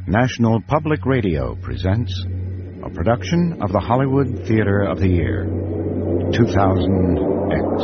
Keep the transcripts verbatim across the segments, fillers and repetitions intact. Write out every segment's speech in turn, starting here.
National Public Radio presents a production of the Hollywood Theater of the Year, two thousand X.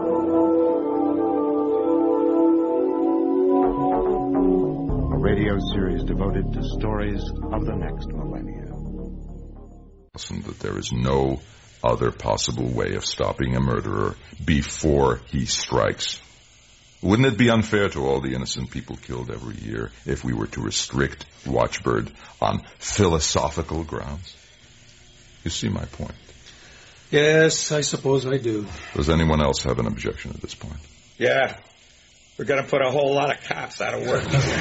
A radio series devoted to stories of the next millennia. That there is no other possible way of stopping a murderer before he strikes. Wouldn't it be unfair to all the innocent people killed every year if we were to restrict watchbird on philosophical grounds? You see my point? Yes, I suppose I do. Does anyone else have an objection at this point? Yeah. We're going to put a whole lot of cops out of work.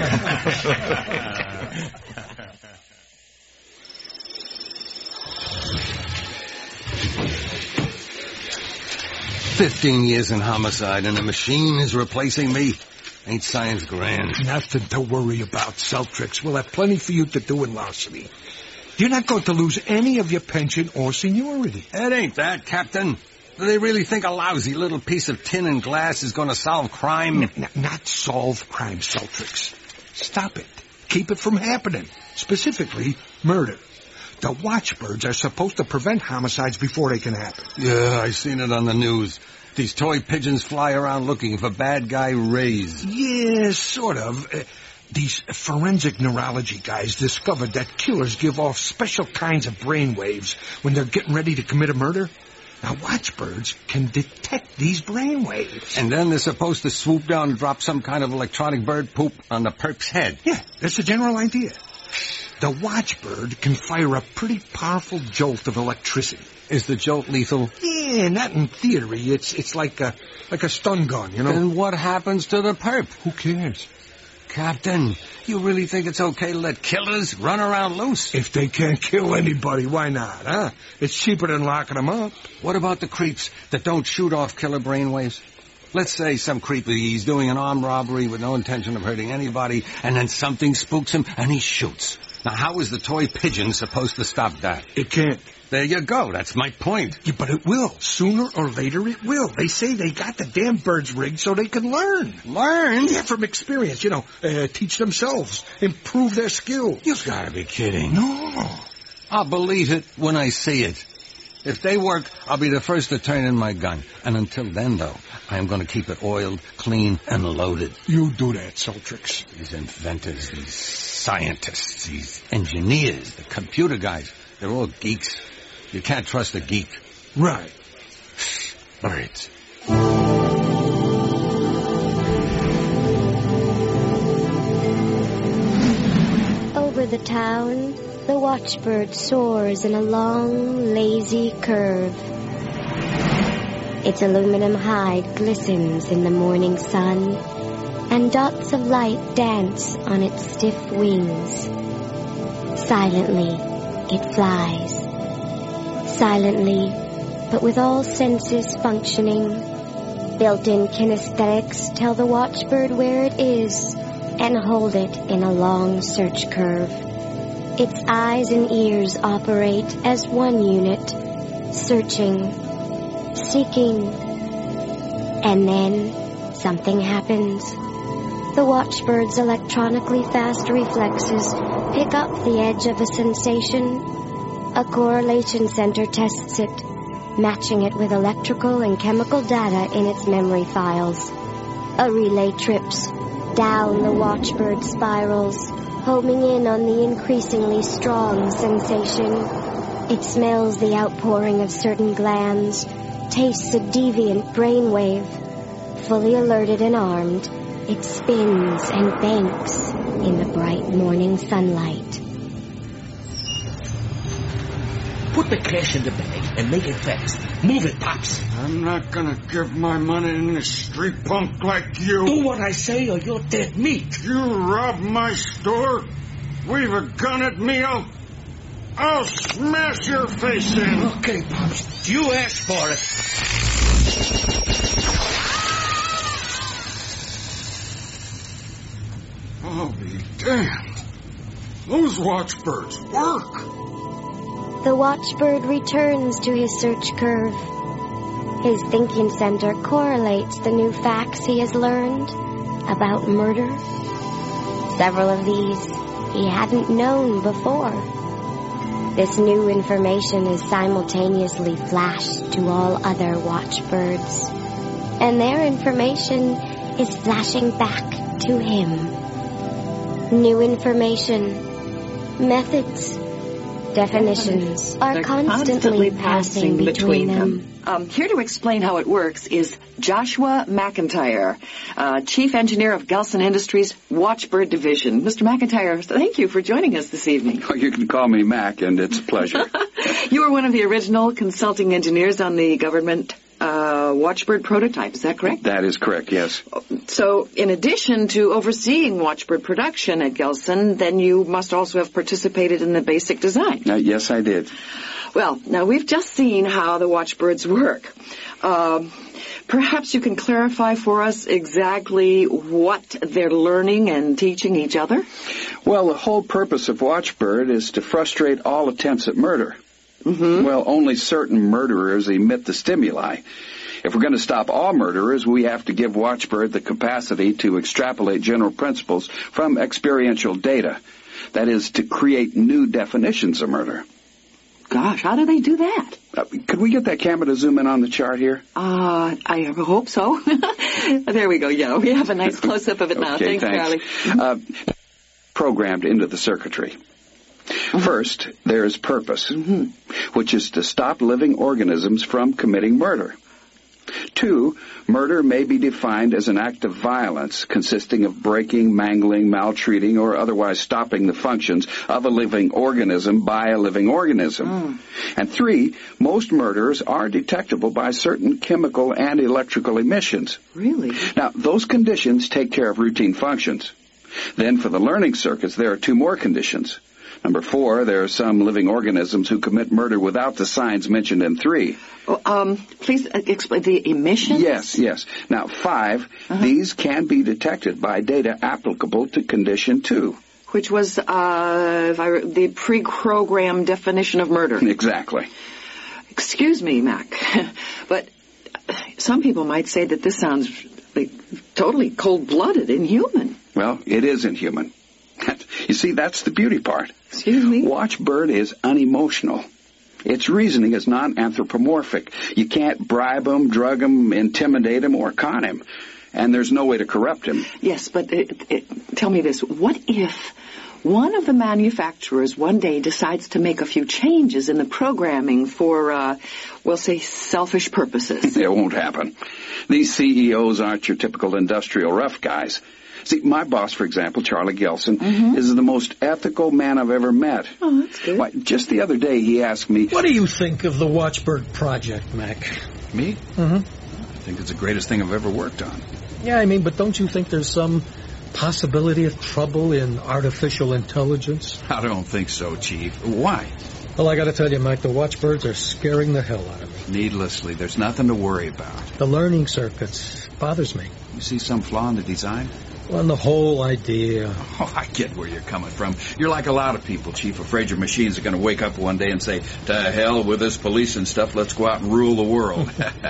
Fifteen years in homicide and a machine is replacing me. Ain't science grand? Nothing to worry about, Celtrix. We'll have plenty for you to do in larceny. You're not going to lose any of your pension or seniority. It ain't that, Captain. Do they really think a lousy little piece of tin and glass is going to solve crime? N- n- not solve crime, Celtrix. Stop it. Keep it from happening. Specifically, murder. The watchbirds are supposed to prevent homicides before they can happen. Yeah, I seen it on the news. These toy pigeons fly around looking for bad guy Rays. Yeah, sort of. Uh, these forensic neurology guys discovered that killers give off special kinds of brain waves when they're getting ready to commit a murder. Now, watchbirds can detect these brain waves. And then they're supposed to swoop down and drop some kind of electronic bird poop on the perp's head. Yeah, that's the general idea. The watchbird can fire a pretty powerful jolt of electricity. Is the jolt lethal? Yeah, not in theory. It's it's like a like a stun gun, you know. Then what happens to the perp? Who cares? Captain, you really think it's okay to let killers run around loose? If they can't kill anybody, why not, huh? It's cheaper than locking them up. What about the creeps that don't shoot off killer brainwaves? Let's say some creep, he's doing an armed robbery with no intention of hurting anybody, and then something spooks him and he shoots. Now, how is the toy pigeon supposed to stop that? It can't. There you go. That's my point. Yeah, but it will. Sooner or later, it will. They say they got the damn birds rigged so they can learn. Learn? Yeah, from experience. You know, uh, teach themselves. Improve their skills. You've got to be kidding. No. I'll believe it when I see it. If they work, I'll be the first to turn in my gun. And until then, though, I am going to keep it oiled, clean, and loaded. You do that, Celtrix. These inventors, these scientists, these engineers, the computer guys, they're all geeks. You can't trust a geek. Right. Birds. Over the town, the watchbird soars in a long, lazy curve. Its aluminum hide glistens in the morning sun, and dots of light dance on its stiff wings. Silently, it flies. Silently, but with all senses functioning. Built-in kinesthetics tell the watchbird where it is and hold it in a long search curve. Its eyes and ears operate as one unit, searching, seeking. And then something happens. The watchbird's electronically fast reflexes pick up the edge of a sensation. A correlation center tests it, matching it with electrical and chemical data in its memory files. A relay trips. Down the watchbird spirals, homing in on the increasingly strong sensation. It smells the outpouring of certain glands, tastes a deviant brainwave. Fully alerted and armed, it spins and banks in the bright morning sunlight. Put the cash in the bag and make it fast. Move it, Pops. I'm not gonna give my money to this street punk like you. Do what I say or you're dead meat. You rob my store, wave a gun at me, I'll... I'll smash your face in. Okay, Pops. You asked for it. I'll be damned. Those watchbirds work. The watchbird returns to his search curve. His thinking center correlates the new facts he has learned about murder. Several of these he hadn't known before. This new information is simultaneously flashed to all other watchbirds, and their information is flashing back to him. New information, methods, definitions are They're constantly passing between them. Um, here to explain how it works is Joshua McIntyre, uh, Chief Engineer of Gelson Industries Watchbird Division. Mister McIntyre, thank you for joining us this evening. Oh, you can call me Mac, and it's a pleasure. You were one of the original consulting engineers on the government uh, Watchbird prototype, is that correct? That is correct, yes. So, in addition to overseeing Watchbird production at Gelson, then you must also have participated in the basic design. Uh, yes, I did. Well, now we've just seen how the watchbirds work. Uh, perhaps you can clarify for us exactly what they're learning and teaching each other? Well, the whole purpose of Watchbird is to frustrate all attempts at murder. Mm-hmm. Well, only certain murderers emit the stimuli. If we're going to stop all murderers, we have to give Watchbird the capacity to extrapolate general principles from experiential data. That is, to create new definitions of murder. Gosh, how do they do that? Uh, could we get that camera to zoom in on the chart here? Uh, I hope so. There we go. Yeah, we have a nice close-up of it now. Okay, thanks, thanks. Charlie. Uh, programmed into the circuitry. Mm-hmm. First, there is purpose, mm-hmm. which is to stop living organisms from committing murder. Two, murder may be defined as an act of violence consisting of breaking, mangling, maltreating, or otherwise stopping the functions of a living organism by a living organism. Mm. And three, most murders are detectable by certain chemical and electrical emissions. Really? Now, those conditions take care of routine functions. Then for the learning circuits, there are two more conditions. Number four, there are some living organisms who commit murder without the signs mentioned in three. Oh, um, please uh, explain the emissions? Yes, yes. Now, five, uh-huh. these can be detected by data applicable to condition two. Which was uh, if I, the pre-programmed definition of murder. Exactly. Excuse me, Mac, but some people might say that this sounds like totally cold-blooded, inhuman. Well, it is inhuman. You see, that's the beauty part. Excuse me? Watchbird is unemotional. Its reasoning is non-anthropomorphic. You can't bribe him, drug him, intimidate him, or con him. And there's no way to corrupt him. Yes, but it, it, tell me this. What if one of the manufacturers one day decides to make a few changes in the programming for, uh, we'll say, selfish purposes? It won't happen. These C E Os aren't your typical industrial rough guys. See, my boss, for example, Charlie Gelson, mm-hmm. is the most ethical man I've ever met. Oh, that's good. Why, just the other day, he asked me... What do you think of the Watchbird project, Mac? Me? Mm-hmm. I think it's the greatest thing I've ever worked on. Yeah, I mean, but don't you think there's some possibility of trouble in artificial intelligence? I don't think so, Chief. Why? Well, I gotta tell you, Mac, the Watchbirds are scaring the hell out of me. Needlessly. There's nothing to worry about. The learning circuits bothers me. You see some flaw in the design? Well, the whole idea. Oh, I get where you're coming from. You're like a lot of people, Chief, afraid your machines are going to wake up one day and say, to hell with this police and stuff, let's go out and rule the world.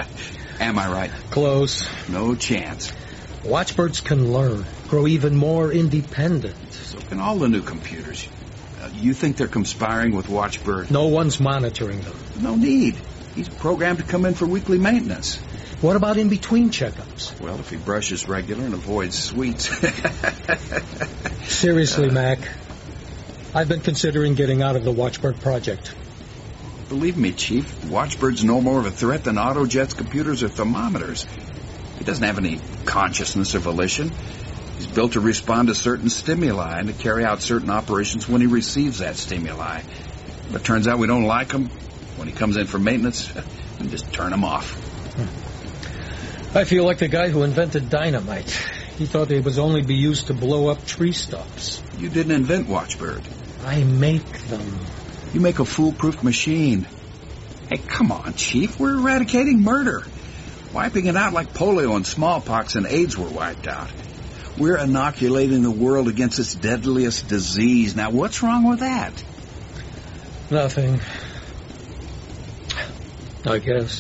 Am I right? Close. No chance. Watchbirds can learn, grow even more independent. So can all the new computers. Uh, you think they're conspiring with Watchbird? No one's monitoring them. No need. He's programmed to come in for weekly maintenance. What about in-between checkups? Well, if he brushes regular and avoids sweets. Seriously, uh, Mac, I've been considering getting out of the Watchbird project. Believe me, Chief, Watchbird's no more of a threat than Autojets, computers, or thermometers. He doesn't have any consciousness or volition. He's built to respond to certain stimuli and to carry out certain operations when he receives that stimuli. But it turns out we don't like him. When he comes in for maintenance, we just turn him off. Hmm. I feel like the guy who invented dynamite. He thought it was only be used to blow up tree stumps. You didn't invent Watchbird. I make them. You make a foolproof machine. Hey, come on, Chief. We're eradicating murder. Wiping it out like polio and smallpox and AIDS were wiped out. We're inoculating the world against its deadliest disease. Now, what's wrong with that? Nothing. I guess.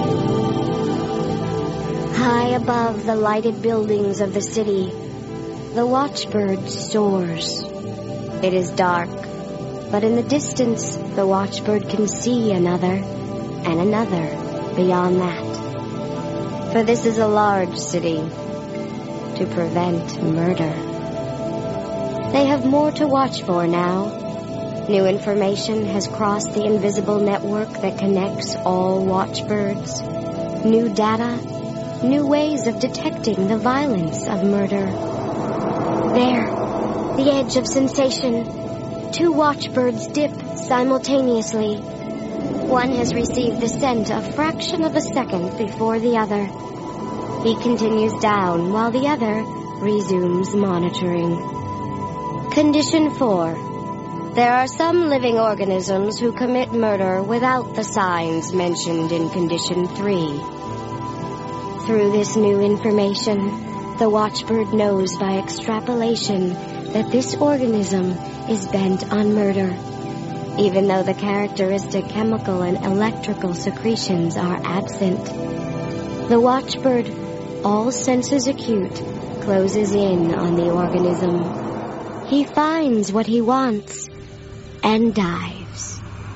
High above the lighted buildings of the city, the watchbird soars. It is dark, but in the distance, the watchbird can see another and another beyond that. For this is a large city to prevent murder. They have more to watch for now. New information has crossed the invisible network that connects all watchbirds. New data, new ways of detecting the violence of murder. There, the edge of sensation. Two watchbirds dip simultaneously. One has received the scent a fraction of a second before the other. He continues down while the other resumes monitoring. Condition four. There are some living organisms who commit murder without the signs mentioned in Condition three. Through this new information, the watchbird knows by extrapolation that this organism is bent on murder, even though the characteristic chemical and electrical secretions are absent. The watchbird, all senses acute, closes in on the organism. He finds what he wants and dives.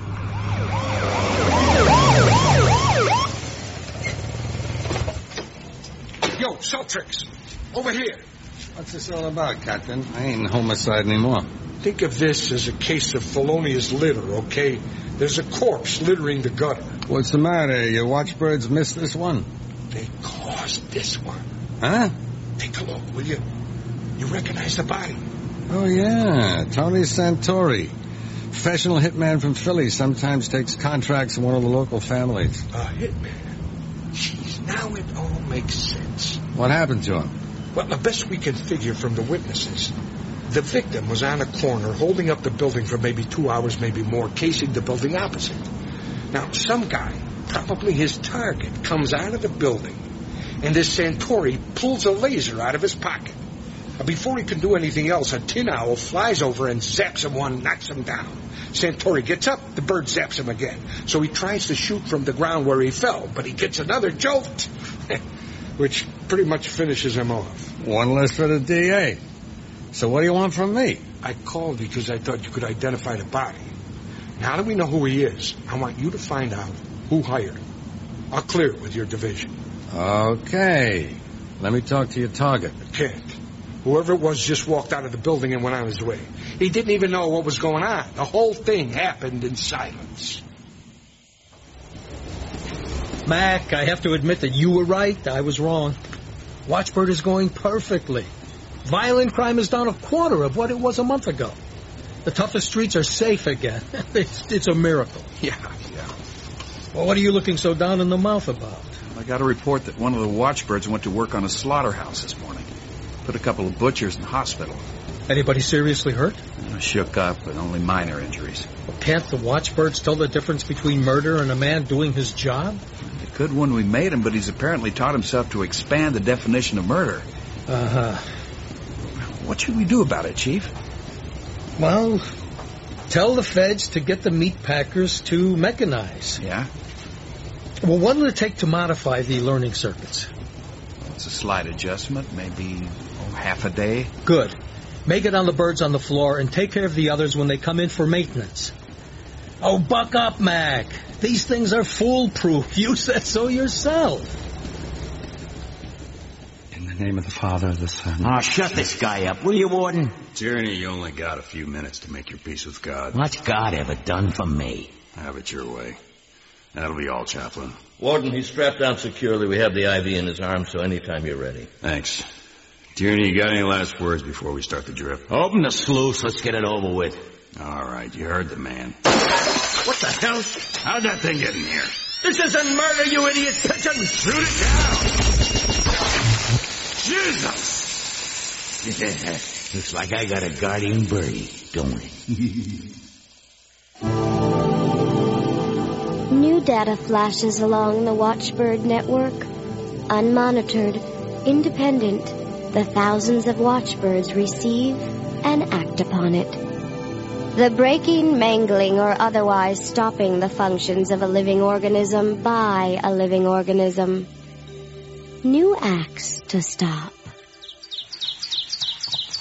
Yo, Celtrix, over here. What's this all about, Captain? I ain't homicide anymore. Think of this as a case of felonious litter, okay? There's a corpse littering the gutter. What's the matter? Your watchbirds missed this one? They caused this one. Huh? Take a look, will you? You recognize the body? Oh, yeah. Tony Santori. Professional hitman from Philly. Sometimes takes contracts from one of the local families. A hitman? Jeez, now it all makes sense. What happened to him? Well, the best we can figure from the witnesses, the victim was on a corner holding up the building for maybe two hours, maybe more, casing the building opposite. Now, some guy, probably his target, comes out of the building, and this Santori pulls a laser out of his pocket. Before he can do anything else, a tin owl flies over and zaps him one, knocks him down. Santori gets up, the bird zaps him again. So he tries to shoot from the ground where he fell, but he gets another jolt, which pretty much finishes him off. One less for the D A. So what do you want from me? I called because I thought you could identify the body. Now that we know who he is, I want you to find out who hired him. I'll clear it with your division. Okay. Let me talk to your target. I can't. Whoever it was just walked out of the building and went on his way. He didn't even know what was going on. The whole thing happened in silence. Mac, I have to admit that you were right. I was wrong. Watchbird is going perfectly. Violent crime is down a quarter of what it was a month ago. The toughest streets are safe again. it's, it's a miracle. Yeah, yeah. Well, what are you looking so down in the mouth about? I got a report that one of the watchbirds went to work on a slaughterhouse this morning. Put a couple of butchers in the hospital. Anybody seriously hurt? Uh, shook up, but only minor injuries. Well, can't the watchbirds tell the difference between murder and a man doing his job? They could when we made him, but he's apparently taught himself to expand the definition of murder. Uh-huh. What should we do about it, Chief? Well, tell the feds to get the meat packers to mechanize. Yeah? Well, what will it take to modify the learning circuits? It's a slight adjustment, maybe oh, half a day. Good. Make it on the birds on the floor and take care of the others when they come in for maintenance. Oh, buck up, Mac. These things are foolproof. You said so yourself. In the name of the Father, the Son... Oh, shut this guy up, will you, Warden? Tierney, you only got a few minutes to make your peace with God. What's God ever done for me? Have it your way. That'll be all, Chaplain. Warden, he's strapped down securely. We have the I V in his arm, so anytime you're ready. Thanks. Tierney, you got any last words before we start the drip? Open the sluice. Let's get it over with. All right, you heard the man. What the hell? How'd that thing get in here? This isn't murder, you idiot. Pitch it and shoot it down. Jesus! Looks like I got a guardian birdie, don't it? New data flashes along the Watchbird network. Unmonitored, independent, the thousands of watchbirds receive and act upon it. The breaking, mangling, or otherwise stopping the functions of a living organism by a living organism. New acts to stop.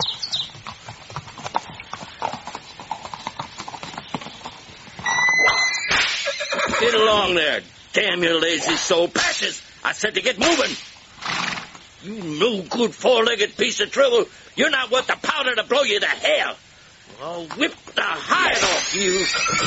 Get along there. Damn your lazy soul. Patches! I said to get moving. You no good four-legged piece of trouble. You're not worth the powder to blow you to hell. I'll whip the hide off you.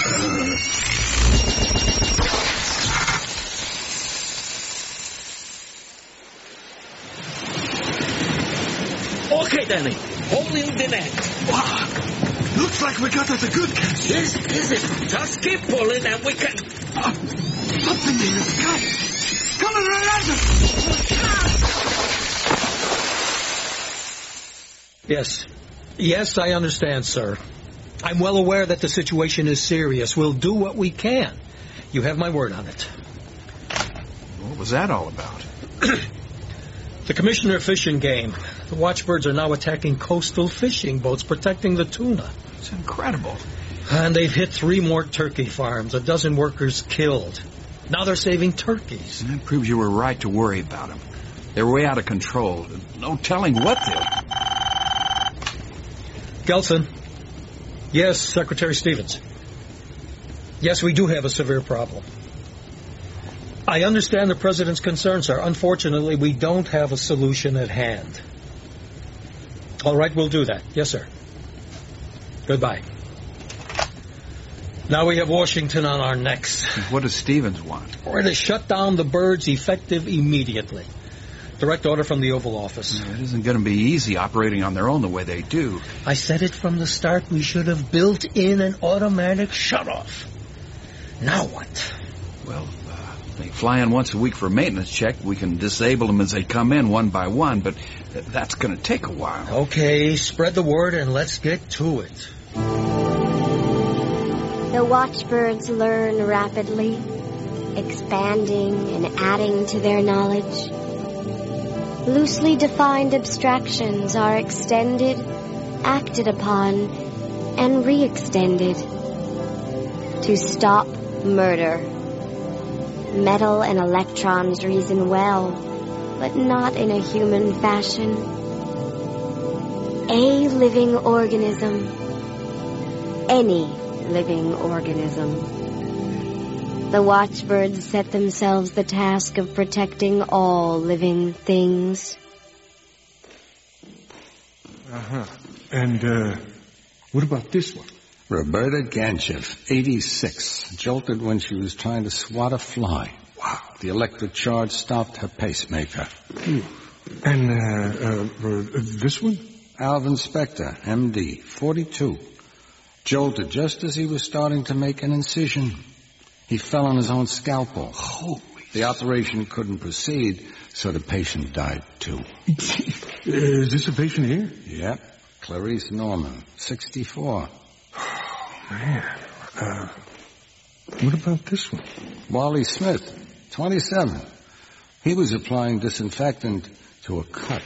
Okay, Danny. Hold in the net. Wow. Looks like we got us a good catch. Yes, yes, yes. Just keep pulling and we can... Uh, something in the sky. Coming right at us. Yes. Yes, I understand, sir. I'm well aware that the situation is serious. We'll do what we can. You have my word on it. What was that all about? The Commissioner Fishing Game. The watchbirds are now attacking coastal fishing boats, protecting the tuna. It's incredible. And they've hit three more turkey farms, a dozen workers killed. Now they're saving turkeys. And that proves you were right to worry about them. They're way out of control. No telling what they'll... Gelson. Yes, Secretary Stevens. Yes, we do have a severe problem. I understand the President's concerns, sir. Unfortunately, we don't have a solution at hand. All right, we'll do that. Yes, sir. Goodbye. Now we have Washington on our necks. What does Stevens want? We're to shut down the birds effective immediately. Direct order from the Oval Office. It isn't going to be easy operating on their own the way they do. I said it from the start. We should have built in an automatic shutoff. Now what? Well, uh, they fly in once a week for a maintenance check. We can disable them as they come in one by one, but that's going to take a while. Okay, spread the word and let's get to it. The watchbirds learn rapidly, expanding and adding to their knowledge. Loosely defined abstractions are extended, acted upon, and re-extended. To stop murder. Metal and electrons reason well, but not in a human fashion. A living organism. Any living organism. The watchbirds set themselves the task of protecting all living things. Uh-huh. And, uh, what about this one? Roberta Ganchev, eighty-six, jolted when she was trying to swat a fly. Wow. The electric charge stopped her pacemaker. Hmm. And, uh, uh, uh, this one? Alvin Spector, M D, forty-two. Jolted just as he was starting to make an incision. He fell on his own scalpel. Holy. The operation couldn't proceed, so the patient died, too. Is this a patient here? Yep. Clarice Norman, sixty-four. Oh, man. Uh, what about this one? Wally Smith, twenty-seven. He was applying disinfectant to a cut.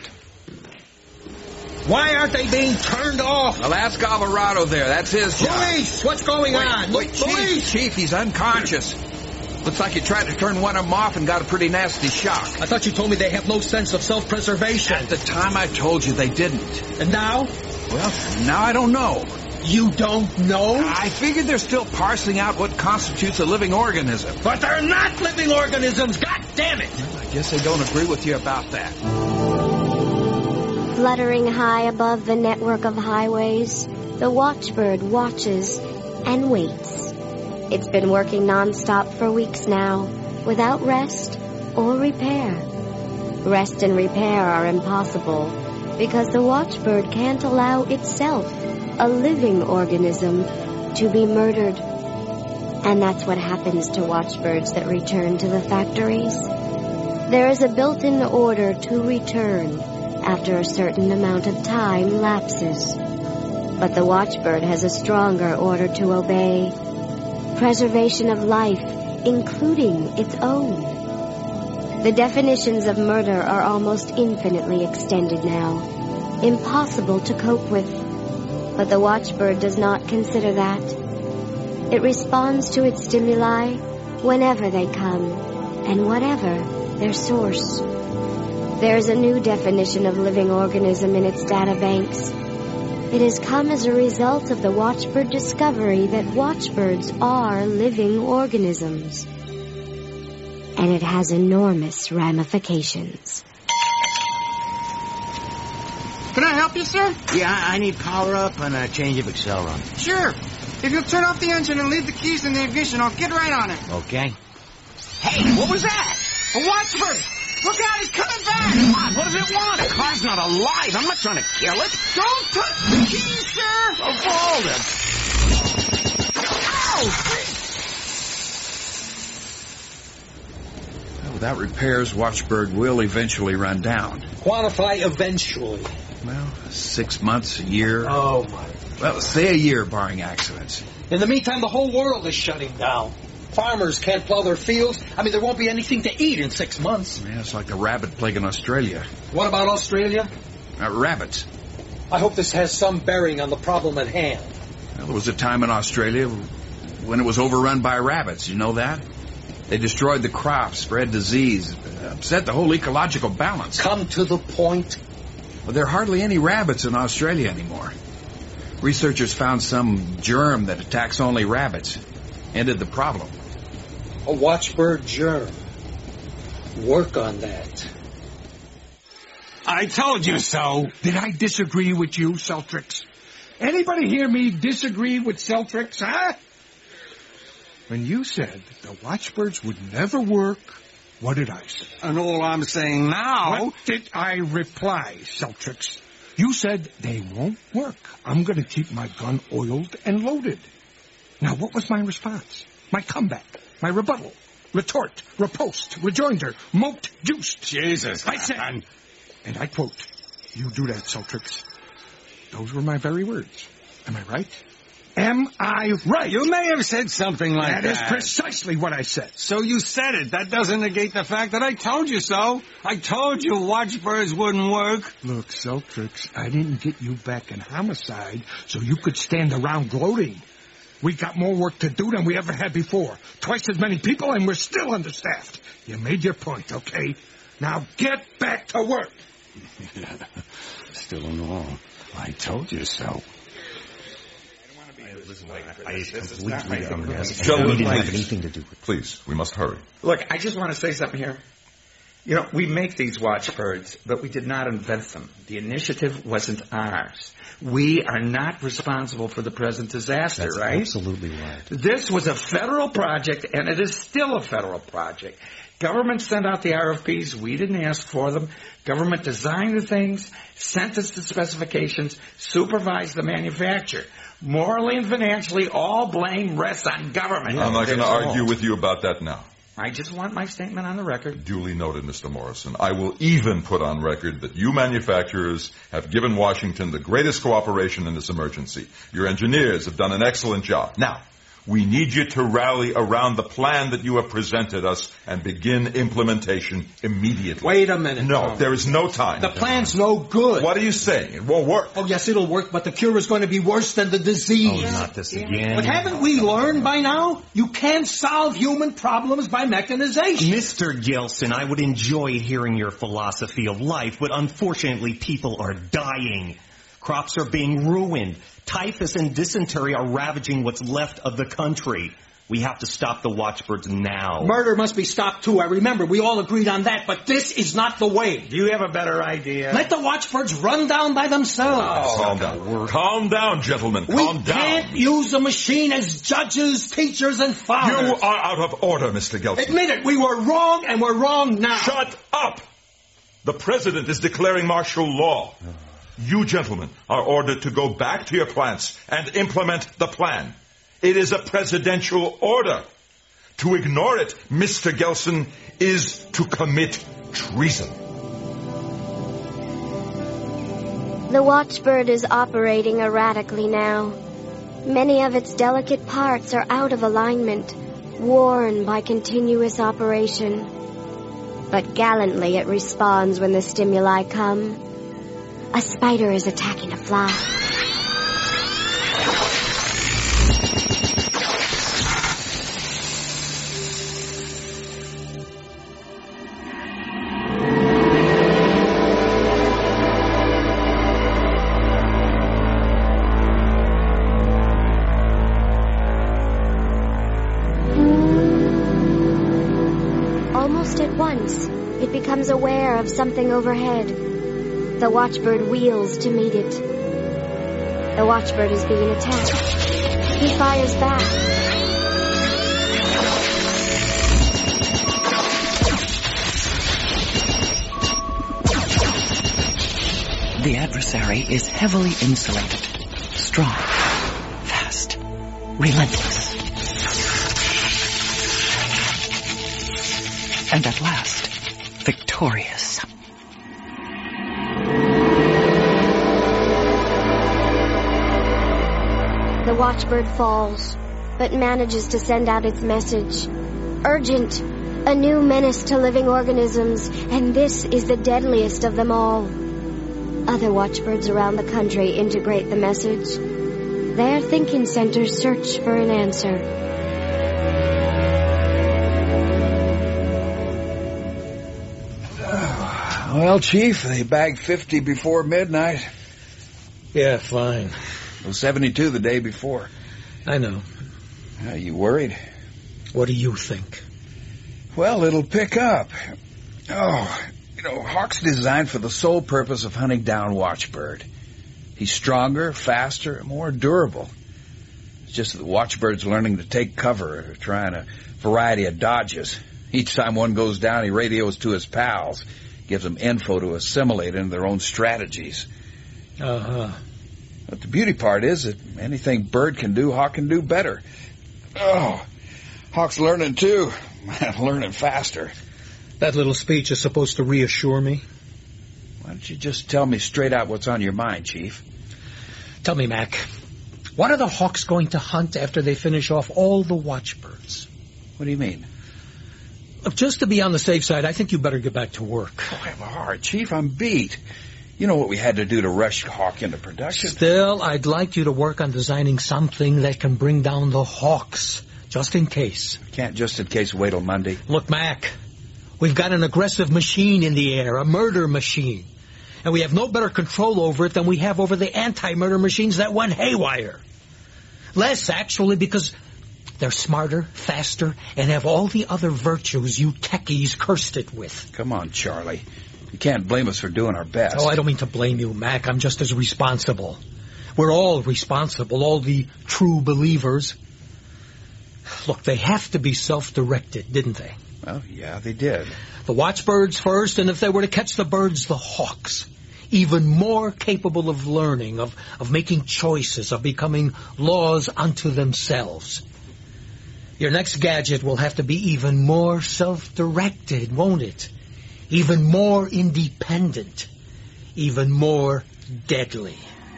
Why aren't they being turned off? Well, ask Alvarado there. That's his job. Police! What's going wait, on? Wait, Chief, Chief, he's unconscious. Looks like you tried to turn one of them off and got a pretty nasty shock. I thought you told me they have no sense of self-preservation. At the time I told you they didn't. And now? Well, now I don't know. You don't know? I figured they're still parsing out what constitutes a living organism. But they're not living organisms! God damn it! Well, I guess I don't agree with you about that. Fluttering high above the network of highways, the watchbird watches and waits. It's been working nonstop for weeks now, without rest or repair. Rest and repair are impossible, because the watchbird can't allow itself, a living organism, to be murdered. And that's what happens to watchbirds that return to the factories. There is a built-in order to return after a certain amount of time lapses. But the watchbird has a stronger order to obey. Preservation of life, including its own. The definitions of murder are almost infinitely extended now. Impossible to cope with. But the watchbird does not consider that. It responds to its stimuli whenever they come, and whatever their source. There is a new definition of living organism in its databanks. It has come as a result of the watchbird discovery that watchbirds are living organisms. and it has enormous ramifications. Can I help you, sir? Yeah, I need power up and a change of acceleron. Sure. If you'll turn off the engine and leave the keys in the ignition, I'll get right on it. Okay. Hey, what was that? A watchbird! Look out, he's coming back! Come on, what does it want? The car's not alive. I'm not trying to kill it. Don't touch the keys, sir! Avoid him. Ow! Without repairs, Watchbird will eventually run down. Quantify eventually. Well, six months, a year. Oh, my. Well, say a year, barring accidents. In the meantime, the whole world is shutting down. Farmers can't plow their fields. I mean, there won't be anything to eat in six months. Yeah, it's like the rabbit plague in Australia. What about Australia? Uh, rabbits. I hope this has some bearing on the problem at hand. Well, there was a time in Australia when it was overrun by rabbits. You know that? They destroyed the crops, spread disease, upset the whole ecological balance. Come to the point. Well, there are hardly any rabbits in Australia anymore. Researchers found some germ that attacks only rabbits. Ended the problem. A watchbird germ. Work on that. I told you so. Did I disagree with you, Celtrix? Anybody hear me disagree with Celtrix, huh? When you said the watchbirds would never work, what did I say? And all I'm saying now... What did I reply, Celtrix? You said they won't work. I'm going to keep my gun oiled and loaded. Now, what was my response? My comeback, my rebuttal, retort, riposte, rejoinder, moped, juiced. Jesus, I said, man. And I quote, you do that, Celtrix. Those were my very words. Am I right? Am I right? You may have said something like that. That is precisely what I said. So you said it. That doesn't negate the fact that I told you so. I told you watchbirds wouldn't work. Look, Celtrix, I didn't get you back in homicide so you could stand around gloating. We got more work to do than we ever had before. Twice as many people, and we're still understaffed. You made your point, okay? Now get back to work. Still wrong. I told you so. I completely understand. Gentlemen, We didn't have please. anything to do with it. Please, we must hurry. Look, I just want to say something here. You know, we make these watchbirds, but we did not invent them. The initiative wasn't ours. We are not responsible for the present disaster, That's right? absolutely right. This was a federal project, and it is still a federal project. Government sent out the R F Ps. We didn't ask for them. Government designed the things, sent us the specifications, supervised the manufacture. Morally and financially, all blame rests on government. I'm not going to That's argue all. with you about that now. I just want my statement on the record. Duly noted, Mister Morrison. I will even put on record that you manufacturers have given Washington the greatest cooperation in this emergency. Your engineers have done an excellent job. Now, we need you to rally around the plan that you have presented us and begin implementation immediately. Wait a minute. No, Tom. there is no time. The plan's no good. What are you saying? It won't work. Oh, yes, it'll work, but the cure is going to be worse than the disease. Oh, not this again. But haven't we learned by now? You can't solve human problems by mechanization. Mister Gilson, I would enjoy hearing your philosophy of life, but unfortunately people are dying. Crops are being ruined. Typhus and dysentery are ravaging what's left of the country. We have to stop the watchbirds now. Murder must be stopped, too. I remember we all agreed on that, but this is not the way. Do you have a better idea? Let the watchbirds run down by themselves. Oh, calm down. Calm down, gentlemen. We Calm down. can't use a machine as judges, teachers, and fathers. You are out of order, Mister Gelson. Admit it. We were wrong, and we're wrong now. Shut up! The President is declaring martial law. You gentlemen are ordered to go back to your plants and implement the plan. It is a presidential order. To ignore it, Mister Gelson, is to commit treason. The watchbird is operating erratically now. Many of its delicate parts are out of alignment, worn by continuous operation. But gallantly it responds when the stimuli come. A spider is attacking a fly. it becomes aware of something overhead. The watchbird wheels to meet it. The watchbird is being attacked. He fires back. The adversary is heavily insulated, strong, fast, relentless. And at last, victorious. The watchbird falls, but manages to send out its message. Urgent, a new menace to living organisms, and this is the deadliest of them all. Other watchbirds around the country integrate the message. Their thinking centers search for an answer. Well, Chief, they bagged fifty before midnight. Yeah, fine. It was seventy-two the day before. I know. Are you worried? What do you think? Well, it'll pick up. Oh, you know, Hawk's designed for the sole purpose of hunting down watchbird. He's stronger, faster, more durable. It's just that the watchbird's learning to take cover, trying a variety of dodges. Each time one goes down, he radios to his pals, gives them info to assimilate into their own strategies. Uh-huh. But the beauty part is that anything Bird can do, Hawk can do better. Oh, Hawk's learning too. Learning faster. That little speech is supposed to reassure me. Why don't you just tell me straight out what's on your mind, Chief? Tell me, Mac, what are the Hawks going to hunt after they finish off all the watchbirds? What do you mean? Look, just to be on the safe side, I think you better get back to work. Oh, have a heart, Chief. I'm beat. You know what we had to do to rush Hawk into production. Still, I'd like you to work on designing something that can bring down the Hawks, just in case. Can't just in case wait till Monday. Look, Mac, we've got an aggressive machine in the air, a murder machine. And we have no better control over it than we have over the anti-murder machines that went haywire. Less, actually, because they're smarter, faster, and have all the other virtues you techies cursed it with. Come on, Charlie. You can't blame us for doing our best. Oh, I don't mean to blame you, Mac. I'm just as responsible. We're all responsible, all the true believers. Look, they have to be self-directed, didn't they? Well, yeah, they did. The watchbirds first, and if they were to catch the birds, the Hawks. Even more capable of learning, of, of making choices, of becoming laws unto themselves. Your next gadget will have to be even more self-directed, won't it? Even more independent. Even more deadly.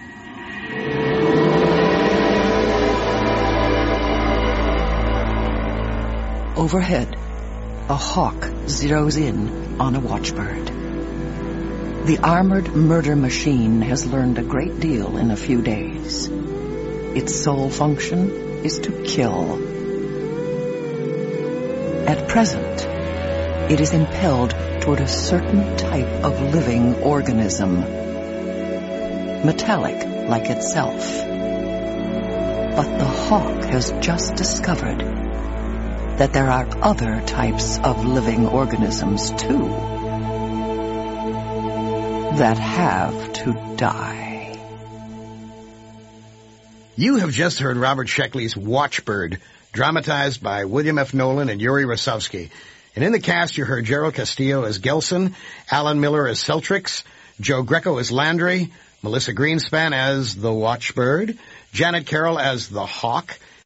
Overhead, a hawk zeroes in on a watchbird. The armored murder machine has learned a great deal in a few days. Its sole function is to kill. At present, it is impelled toward a certain type of living organism, metallic like itself. But the hawk has just discovered that there are other types of living organisms, too, that have to die. You have just heard Robert Sheckley's Watchbird, dramatized by William F. Nolan and Yuri Rosovsky. And in the cast, you heard Gerald Castillo as Gelson, Alan Miller as Celtrix, Joe Greco as Landry, Melissa Greenspan as the Watchbird, Janet Carroll as the Hawk,